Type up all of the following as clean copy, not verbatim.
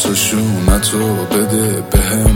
تو شونتو بده بهم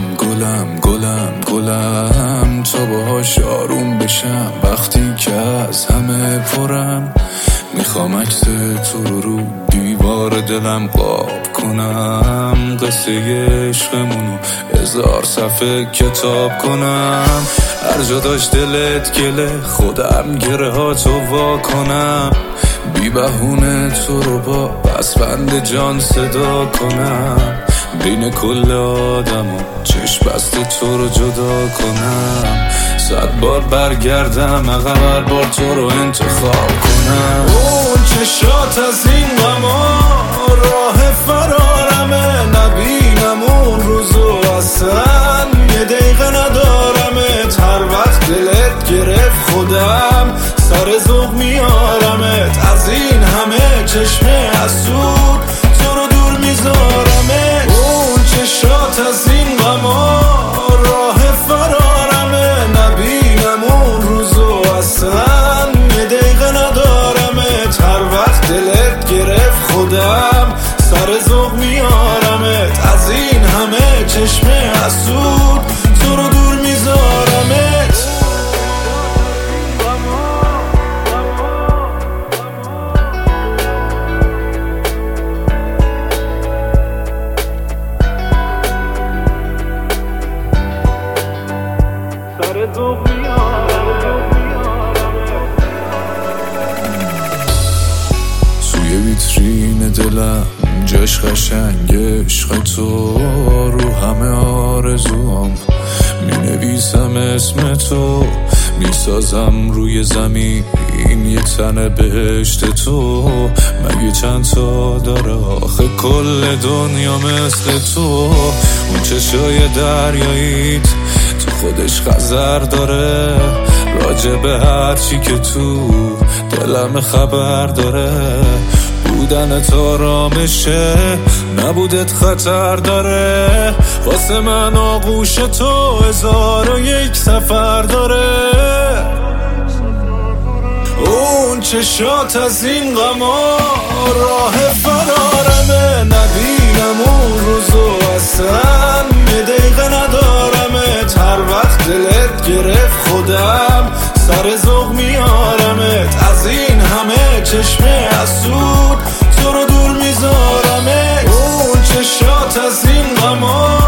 گلم تا باهاش آروم بشم وقتی که از همه پرم. میخوام عکس تو رو دیوار دلم قاب کنم، قصه عشقمونو 1000 صفحه کتاب کنم. هر جا داشت دلت گله خودم گره ها تو وا کنم، بی بهونه تو رو با پسبند جان صدا کنم. بین کل آدم و چشم بسته تو رو جدا کنم. 100 بار برگردم عقب هر بار تو رو انتخاب کنم. اون چشات از این غما راه فرارمه، نبینم اون روزو اصلا یه دقیقه ندارمت. هر وقت دلت گرفت خودم سر ذوق میارمت، از این همه چشمه حسود تو رو دور میذارمت. اون چشات از این غما راه فرارمه، نبینم اون روزو اصلا یه دقیقه ندارمت. هر وقت دلت گرفت خودم سر ذوق میارمت، از این همه چشمه حسود تو رو دور میذارمت. توی ویترین دلم جاش قشنگ عشق تو، رو همه آرزوام مینویسم اسم تو. میسازم روی زمین یه تن بهشت تو، مگه چند تا داره آخه کل دنیا مثل تو. اون چشای دریاییت تو خودش خزر داره، راجع به هر چی که تو دلم خبر داره. بودن تو آرامشه، نبودت خطر داره. واسه من آغوش تو 1001 سفر داره. اون چشات از این غما راه فرارمه، نبینم اون روزو اصلا یه دقیقه ندارمت. هر وقت دلت گرفت خودم سر ذوق میارمت، از این همه چشمه حسود تو رو دور میذارمت. اون چشات از این غما